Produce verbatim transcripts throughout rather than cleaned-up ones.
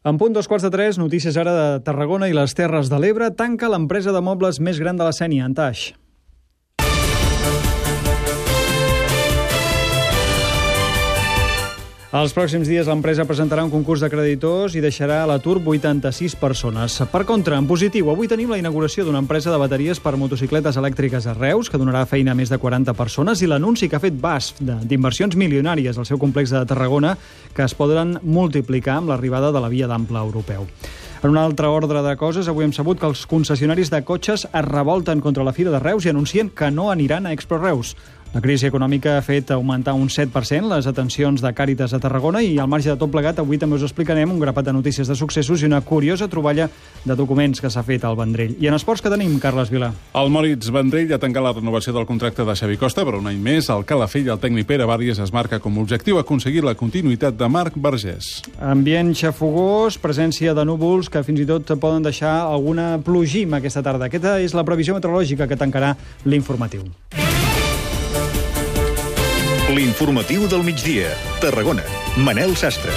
En punt dos quarts de tres, notícies ara de Tarragona i les Terres de l'Ebre. Tanca l'empresa de mobles més gran de la Sénia, Antaix. Els pròxims dies l'empresa presentarà un concurs de creditors i deixarà a l'atur vuitanta-sis persones. Per contra, en positiu, avui tenim la inauguració d'una empresa de bateries per motocicletes elèctriques a Reus, que donarà feina a més de quaranta persones, i l'anunci que ha fet B A S F d'inversions milionàries al seu complex de Tarragona, que es poden multiplicar amb l'arribada de la via d'ample europeu. En un altre ordre de coses, avui hem sabut que els concessionaris de cotxes es revolten contra la Fira de Reus i anuncien que no aniran a Expo Reus. La crisi econòmica ha fet augmentar un set per cent les atencions de Càritas a Tarragona i al marge de tot plegat avui també us explicarem un grapat de notícies de successos i una curiosa troballa de documents que s'ha fet al Vendrell. I en esports que tenim, Carles Vilà. El Moritz Vendrell ha tancat la renovació del contracte de Xavi Costa per un any més. El Calafell i el tècnic Pere Bàrries es marca com a objectiu aconseguir la continuïtat de Marc Vergés. Ambient xafogós, presència de núvols que fins i tot poden deixar alguna plogim aquesta tarda. Aquesta és la previsió meteorològica que tancarà l'informatiu. L'informatiu del migdia. Tarragona. Manel Sastre.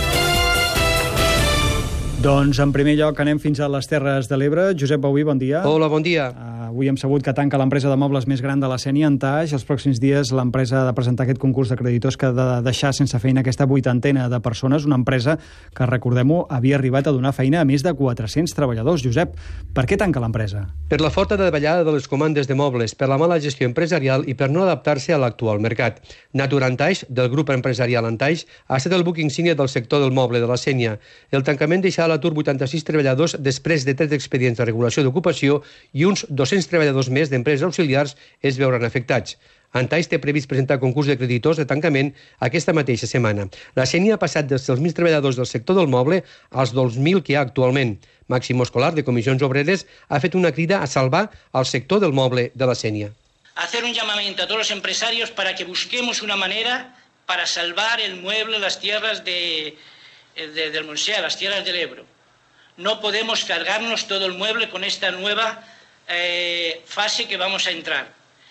Doncs, en primer lloc, anem fins a les Terres de l'Ebre. Josep Bauí, bon dia. Hola, bon dia. Uh, avui hem sabut que tanca l'empresa de mobles més gran de la Sénia, Antaix. Els pròxims dies l'empresa ha de presentar aquest concurs de creditors que ha de deixar sense feina aquesta vuitantena de persones. Una empresa que, recordem-ho, havia arribat a donar feina a més de quatre-cents treballadors. Josep, per què tanca l'empresa? Per la forta davallada de les comandes de mobles, per la mala gestió empresarial i per no adaptar-se a l'actual mercat. Natur Antaix, del grup empresarial Antaix, ha estat el buc insígnia del sector del moble de la Sénia. El tancament deixa a l'atur vuitanta-sis treballadors després de tres expedients de regulació d'ocupació i uns dos-cents treballadors més d'empreses auxiliars es veuran afectats. Antaix té previst presentar concurs de creditors de tancament aquesta mateixa setmana. La Sénia ha passat dels tres mil treballadors del sector del moble als dos mil que hi ha actualment. Màximo Escolar, de Comissions Obreres, ha fet una crida a salvar el sector del moble de la Sénia. Hacer un llamamiento a todos los empresarios para que busquemos una manera para salvar el mueble, las tierras de, de, del Montseny, las tierras del Ebro. No podemos cargarnos todo el mueble con esta nueva eh, fase que vamos a entrar.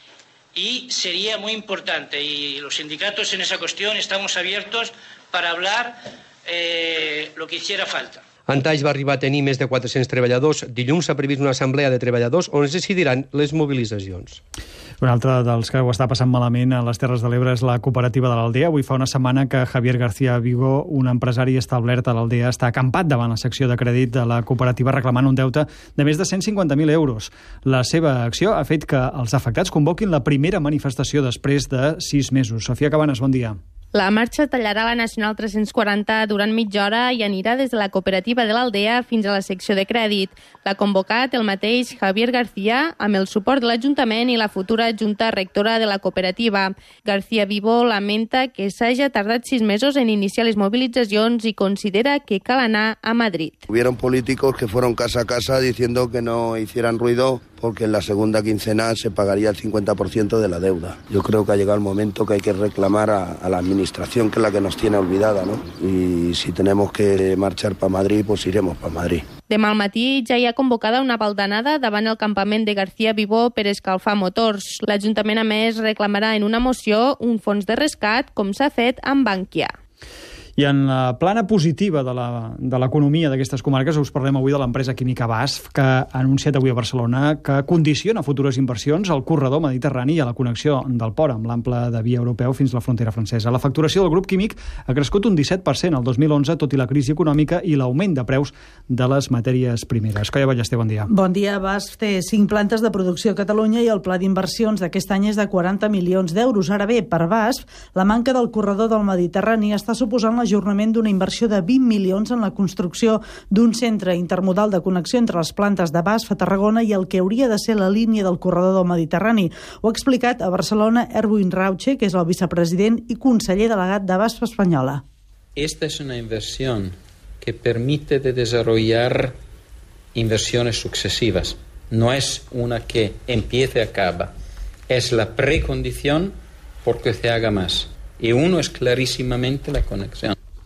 Y sería muy importante, y los sindicatos en esa cuestión estamos abiertos para hablar eh, lo que hiciera falta. Antaix va arribar a tenir més de quatre-cents treballadors. Dilluns s'ha previst una assemblea de treballadors on es decidiran les mobilitzacions. Un altre dels que ho està passant malament a les Terres de l'Ebre és la cooperativa de l'Aldea. Avui fa una setmana que Javier García Vigo, un empresari establert a l'Aldea, està acampat davant la secció de crèdit de la cooperativa reclamant un deute de més de cent cinquanta mil euros. La seva acció ha fet que els afectats convoquin la primera manifestació després de sis mesos. Sofia Cabanes, bon dia. La marxa tallarà la Nacional tres-cents quaranta durant mitja hora i anirà des de la cooperativa de l'Aldea fins a la secció de crèdit. L'ha convocat el mateix Javier García amb el suport de l'Ajuntament i la futura Junta Rectora de la cooperativa. García Vivo lamenta que s'hagi tardat sis mesos en iniciar les mobilitzacions i considera que cal anar a Madrid. Hubieron políticos que fueron casa a casa diciendo que no hicieran ruido porque en la segunda quincena se pagaría el cincuenta por ciento de la deuda. Yo creo que ha llegado el momento que hay que reclamar a, a la administración, que es la que nos tiene olvidada, ¿no? Y si tenemos que marchar para Madrid, pues iremos para Madrid. Demà al matí ja hi ha convocada una baldanada davant el campament de García Vivo per escalfar motors. L'Ajuntament, a més, reclamarà en una moció un fons de rescat, com s'ha fet amb Bankia. I en la plana positiva de la, de l'economia d'aquestes comarques us parlem avui de l'empresa química B A S F, que ha anunciat avui a Barcelona que condiciona futures inversions al corredor mediterrani i a la connexió del port amb l'ample de via europeu fins a la frontera francesa. La facturació del grup químic ha crescut un disset per cent el dos mil onze, tot i la crisi econòmica i l'augment de preus de les matèries primeres. Coia Ballester, bon dia. Bon dia. B A S F té cinc plantes de producció a Catalunya i el pla d'inversions d'aquest any és de quaranta milions d'euros. Ara bé, per B A S F, la manca del corredor del Mediterrani està suposant la l'ajornament d'una inversió de vint milions en la construcció d'un centre intermodal de connexió entre les plantes de B A S F a Tarragona i el que hauria de ser la línia del corredor del Mediterrani. Ho ha explicat a Barcelona Erwin Rauche, que és el vicepresident i conseller delegat de B A S F espanyola. Esta es una inversión que permite de desarrollar inversiones sucesivas. No es una que empiece y acaba. Es la precondición porque se haga más. Y uno es clarísimamente la conexión.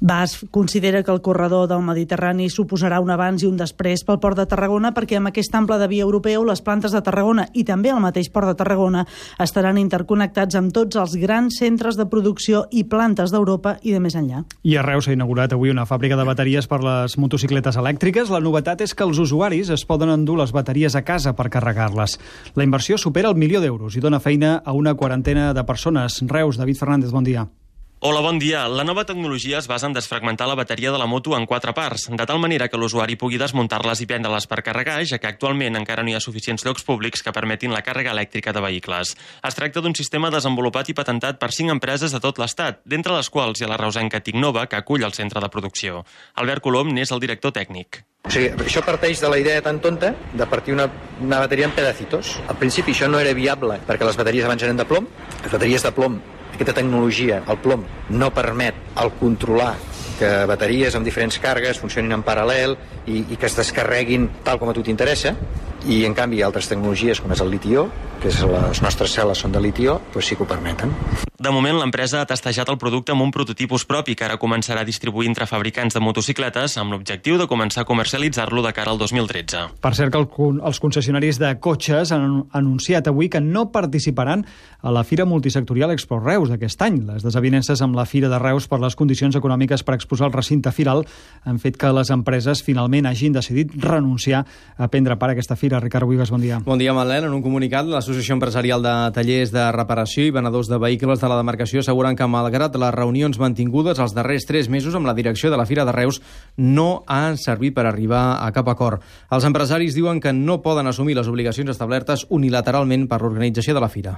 B A S F considera que el corredor del Mediterrani suposarà un abans i un després pel Port de Tarragona, perquè amb aquest ample de via europeu les plantes de Tarragona i també el mateix Port de Tarragona estaran interconnectats amb tots els grans centres de producció i plantes d'Europa i de més enllà. I a Reus s'ha inaugurat avui una fàbrica de bateries per les motocicletes elèctriques. La novetat és que els usuaris es poden endur les bateries a casa per carregar-les. La inversió supera el milió d'euros i dona feina a una quarantena de persones. Reus, David Fernández, bon dia. Hola, bon dia. La nova tecnologia es basa en desfragmentar la bateria de la moto en quatre parts, de tal manera que l'usuari pugui desmuntar-les i prendre-les per carregar, ja que actualment encara no hi ha suficients llocs públics que permetin la càrrega elèctrica de vehicles. Es tracta d'un sistema desenvolupat i patentat per cinc empreses de tot l'Estat, d'entre les quals hi ha la reusenca Tecnova, que acull el centre de producció. Albert Colom n'és el director tècnic. O sigui, això parteix de la idea tan tonta de partir una, una bateria en pedacitos. Al principi això no era viable perquè les bateries abans eren de plom. Les bateries de plom, aquesta tecnologia, el plom, no permet el controlar que bateries amb diferents càrregues funcionin en paral·lel i, i que es descarreguin tal com a tu t'interessa. I, en canvi, altres tecnologies, com és el litió, que és les nostres cel·les són de litió, doncs sí que ho permeten. De moment, l'empresa ha testejat el producte amb un prototipus propi que ara començarà a distribuir entre fabricants de motocicletes amb l'objectiu de començar a comercialitzar-lo de cara al dos mil tretze. Per cert, que el, els concessionaris de cotxes han anunciat avui que no participaran a la Fira Multisectorial Expo Reus d'aquest any. Les desavinences amb la Fira de Reus per les condicions econòmiques per exposar el recinte firal han fet que les empreses finalment hagin decidit renunciar a prendre part a aquesta fira. Ricard Buigas, bon dia. Bon dia, Manel. En un comunicat, l'Associació Empresarial de Tallers de Reparació i Venedors de Vehicles de la demarcació asseguren que, malgrat les reunions mantingudes els darrers tres mesos amb la direcció de la Fira de Reus, no han servit per arribar a cap acord. Els empresaris diuen que no poden assumir les obligacions establertes unilateralment per l'organització de la Fira.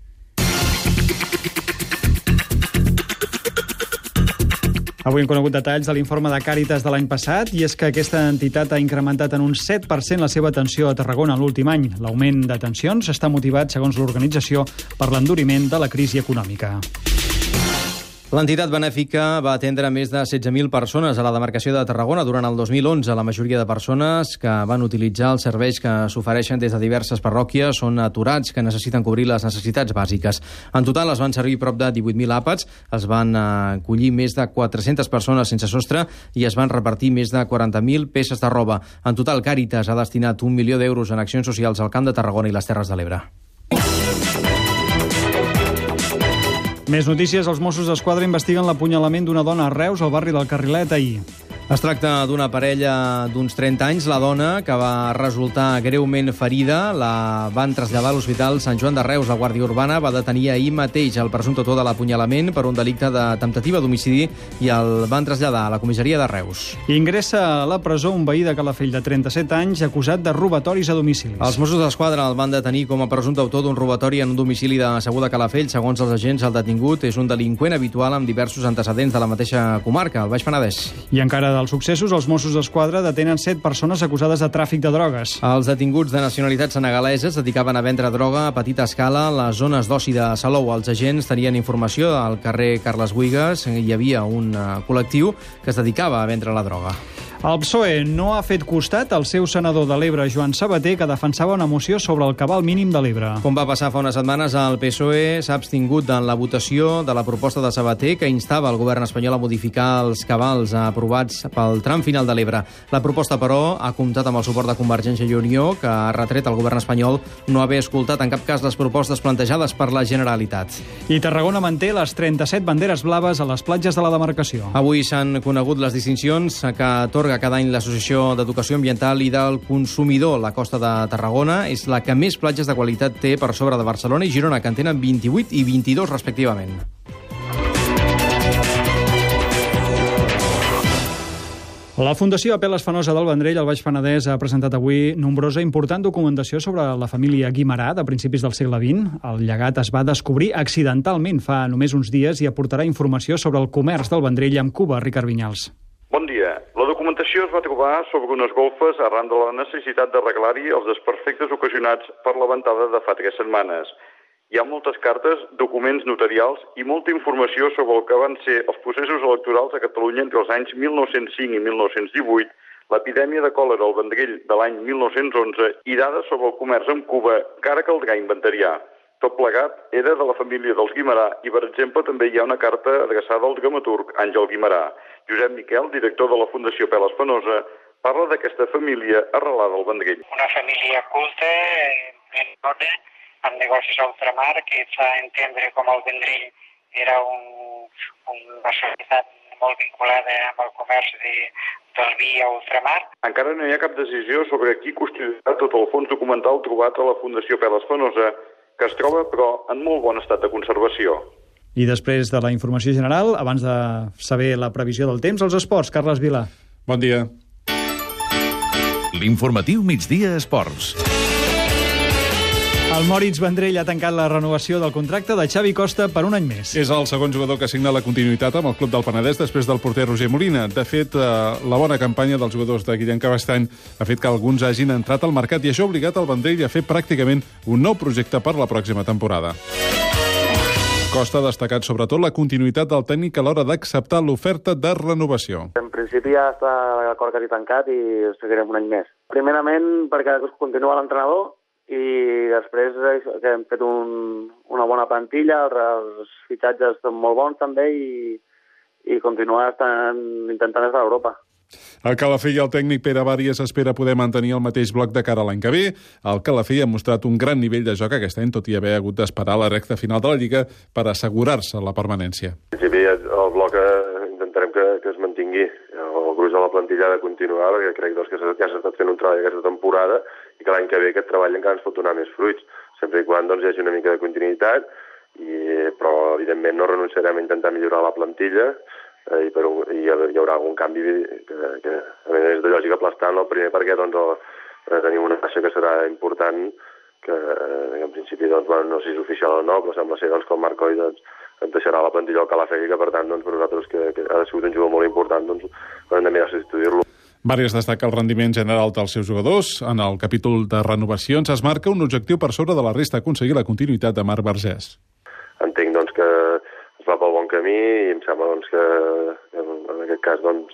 Avui hem conegut detalls de l'informe de Càritas de l'any passat, i és que aquesta entitat ha incrementat en un set per cent la seva atenció a Tarragona l'últim any. L'augment d'atencions està motivat, segons l'organització, per l'enduriment de la crisi econòmica. L'entitat benèfica va atendre més de setze mil persones a la demarcació de Tarragona durant el dos mil onze. La majoria de persones que van utilitzar els serveis que s'ofereixen des de diverses parròquies són aturats que necessiten cobrir les necessitats bàsiques. En total es van servir prop de divuit mil àpats, es van acollir més de quatre-centes persones sense sostre i es van repartir més de quaranta mil peces de roba. En total, Càritas ha destinat un milió d'euros en accions socials al Camp de Tarragona i les Terres de l'Ebre. Més notícies. Els Mossos d'Esquadra investiguen l'apunyalament d'una dona a Reus, al barri del Carrilet, ahir. Es tracta d'una parella d'uns trenta anys. La dona, que va resultar greument ferida, la van traslladar a l'Hospital Sant Joan de Reus. La Guàrdia Urbana va detenir ahir mateix el presumpte autor de l'apunyalament per un delicte de temptativa d'homicidi i el van traslladar a la comissaria de Reus. Ingressa a la presó un veí de Calafell de trenta-set anys acusat de robatoris a domicilis. Els Mossos d'Esquadra el van detenir com a presumpte autor d'un robatori en un domicili de Segur de Calafell. Segons els agents, el detingut és un delinqüent habitual amb diversos antecedents de la mateixa comarca, el Baix Penedès. I encara dels successos, els Mossos d'Esquadra detenen set persones acusades de tràfic de drogues. Els detinguts de nacionalitat senegalesa es dedicaven a vendre droga a petita escala a les zones d'oci de Salou. Els agents tenien informació al carrer Carles Buigas. Hi havia un col·lectiu que es dedicava a vendre la droga. El P S O E no ha fet costat al seu senador de l'Ebre, Joan Sabater, que defensava una moció sobre el cabal mínim de l'Ebre. Com va passar fa unes setmanes, el P S O E s'ha abstingut en la votació de la proposta de Sabater que instava el govern espanyol a modificar els cabals aprovats pel tram final de l'Ebre. La proposta, però, ha comptat amb el suport de Convergència i Unió, que ha retret al govern espanyol no haver escoltat en cap cas les propostes plantejades per la Generalitat. I Tarragona manté les trenta-set banderes blaves a les platges de la demarcació. Avui s'han conegut les distincions que atorga cada any l'Associació d'Educació Ambiental i del Consumidor. La Costa de Tarragona és la que més platges de qualitat té per sobre de Barcelona i Girona, que en tenen vint-i-vuit i vint-i-dos respectivament. La Fundació Apel·les Fenosa del Vendrell, al Baix Penedès, ha presentat avui nombrosa i important documentació sobre la família Guimerà de principis del segle vint. El llegat es va descobrir accidentalment fa només uns dies i aportarà informació sobre el comerç del Vendrell amb Cuba. Ricard Vinyals. Bon dia. La documentació es va trobar sobre unes golfes arran de la necessitat d'arreglar-hi els desperfectes ocasionats per la ventada de fa tres setmanes. Hi ha moltes cartes, documents notarials i molta informació sobre el que van ser els processos electorals a Catalunya entre els anys mil nou-cents cinc i mil nou-cents divuit, l'epidèmia de còlera al Vendrell de l'any mil nou-cents onze i dades sobre el comerç amb Cuba que ara caldrà inventariar. Tot plegat era de la família dels Guimerà i, per exemple, també hi ha una carta adreçada al dramaturg Àngel Guimerà. Josep Miquel, director de la Fundació Pela Espanosa, parla d'aquesta família arrelada al Vendrell. Una família culta, ben dona, amb negocis a ultramar, que fa entendre com el Vendrell era un, una societat molt vinculada amb el comerç de, del vi a ultramar. Encara no hi ha cap decisió sobre qui custodiarà tot el fons documental trobat a la Fundació Pela Espanosa, que es troba, però, en molt bon estat de conservació. I després de la informació general, abans de saber la previsió del temps, els esports. Carles Vilà. Bon dia. L'informatiu Migdia Esports. El Moritz Vendrell ha tancat la renovació del contracte de Xavi Costa per un any més. És el segon jugador que signa la continuïtat amb el club del Penedès després del porter Roger Molina. De fet, la bona campanya dels jugadors de Guillem Cabestany ha fet que alguns hagin entrat al mercat i això ha obligat el Vendrell a fer pràcticament un nou projecte per la pròxima temporada. Costa ha destacat sobretot la continuïtat del tècnic a l'hora d'acceptar l'oferta de renovació. En principi ja està l'acord quasi tancat i seguirem un any més. Primerament perquè continua l'entrenador i després que hem fet un, una bona plantilla, els fitxatges són molt bons també i, i continuar estant, intentant estar a Europa. El Calafell i el tècnic Pere Bàries espera poder mantenir el mateix bloc de cara a l'any que ve. El Calafell ha mostrat un gran nivell de joc aquest any, tot i haver hagut d'esperar la recta final de la Lliga per assegurar-se la permanència. En principi el bloc intentarem que, que es mantingui. El gruix de la plantilla ha de continuar, perquè crec doncs, que ja s'ha estat fent un treball aquesta temporada i que l'any que ve aquest treball encara ens pot donar més fruits, sempre i quan doncs, hi hagi una mica de continuïtat, i, però evidentment no renunciarem a intentar millorar la plantilla eh, i, per un, i hi haurà algun canvi que, que a més és de lògica aplastant, el primer perquè doncs, el, tenim una baixa que serà important, que, que en principi doncs, bueno, no sé si és oficial o no, però sembla ser doncs, que el Marc Coll doncs, deixarà la plantilla al Calafell, que per tant doncs, per nosaltres que, que ha sigut un jugador molt important, doncs hem de mirar substituir-lo. Bàries destaca el rendiment general dels seus jugadors. En el capítol de renovacions es marca un objectiu per sobre de la resta, aconseguir la continuïtat de Marc Vergés. Entenc doncs, que es va pel bon camí i em sembla doncs, que en aquest cas doncs,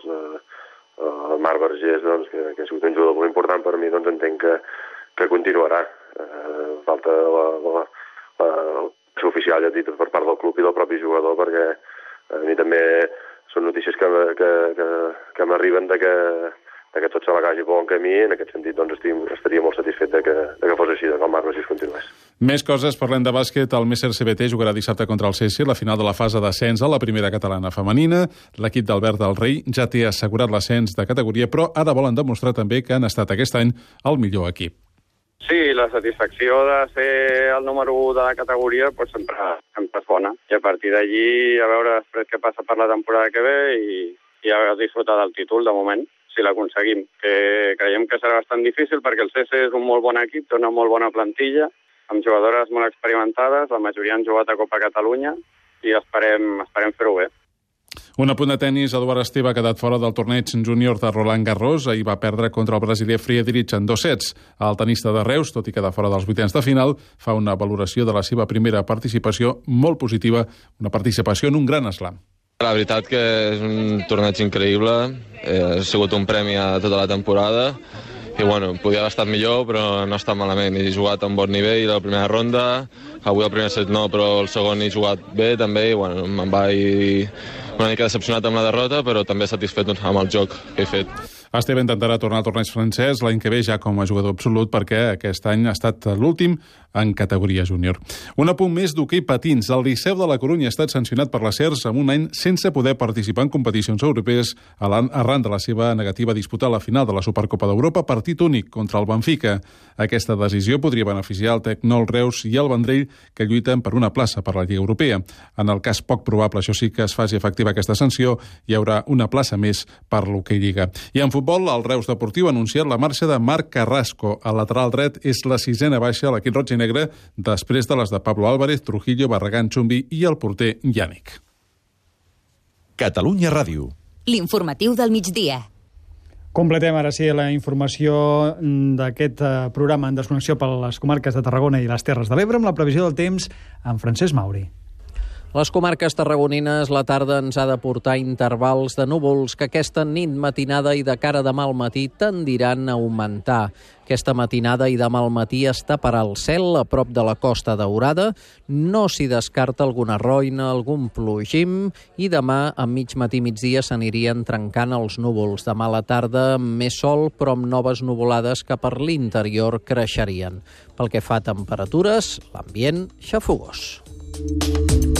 el Marc Vergés, doncs, que, que ha sigut un jugador molt important per mi, doncs entenc que, que continuarà. Eh, falta la, la, la, la oficial, ja dit, per part del club i del propi jugador, perquè a mi també són notícies que, que, que, que m'arriben de que, de que tot se la vagi pel bon camí. En aquest sentit, doncs, estic, estaria molt satisfet de que, de que fos així, de que el Marc Vergés continués. Més coses, parlem de bàsquet. El Messer C B T jugarà dissabte contra el C S, la final de la fase d'ascens a la primera catalana femenina. L'equip d'Albert del Rei ja té assegurat l'ascens de categoria, però ara volen demostrar també que han estat aquest any el millor equip. Sí, la satisfacció de ser el número u de la categoria pues, sempre, sempre és bona. I a partir d'allí a veure després què passa per la temporada que ve i, i a disfrutar del títol de moment, si l'aconseguim. Que creiem que serà bastant difícil perquè el C S és un molt bon equip, té una molt bona plantilla, amb jugadores molt experimentades, la majoria han jugat a Copa Catalunya i esperem, esperem fer-ho bé. Un apunt de tennis, Eduard Esteve ha quedat fora del torneig júnior de Roland Garros. Ahir va perdre contra el brasiler Friedrich en dos sets. El tenista de Reus, tot i quedar fora dels vuitens de final, fa una valoració de la seva primera participació molt positiva, una participació en un gran slam. La veritat que és un torneig increïble, eh, ha sigut un premi a tota la temporada i bueno, podia haver estat millor però no està malament, he jugat a un bon nivell la primera ronda, avui el primer set no però el segon he jugat bé també i bueno, me'n vaig una mica decepcionat amb la derrota però també satisfet amb el joc que he fet. Esteve intentarà tornar al torneig francès l'any que ve ja com a jugador absolut perquè aquest any ha estat l'últim en categoria júnior. Un apunt més d'hoquei patins. El Liceu de la Corunya ha estat sancionat per la SERS amb un any sense poder participar en competicions europees arran de la seva negativa a disputar la final de la Supercopa d'Europa partit únic contra el Benfica. Aquesta decisió podria beneficiar el Tecnol Reus i el Vendrell que lluiten per una plaça per la Lliga Europea. En el cas poc probable, això sí, que es faci efectiva aquesta sanció, hi haurà una plaça més per l'hoquei Lliga. I en futbol, el Reus Deportiu ha anunciat la marxa de Marc Carrasco. El lateral dret és la sisena baixa a l'equip roig i negre després de les de Pablo Álvarez, Trujillo, Barragán, Chumbi i el porter Yannick. Catalunya Ràdio. L'informatiu del migdia. Completem ara sí la informació d'aquest programa en desconnexió per les comarques de Tarragona i les Terres de l'Ebre amb la previsió del temps amb Francesc Mauri. Les comarques tarragonines, la tarda ens ha de portar intervals de núvols que aquesta nit, matinada i de cara demà al matí tendiran a augmentar. Aquesta matinada i demà al matí es taparà el cel a prop de la Costa Daurada. No s'hi descarta alguna roina, algun plogim, i demà a mig matí migdia s'anirien trencant els núvols. Demà a la tarda més sol, però amb noves nuvolades que per l'interior creixerien. Pel que fa a temperatures, l'ambient xafogós.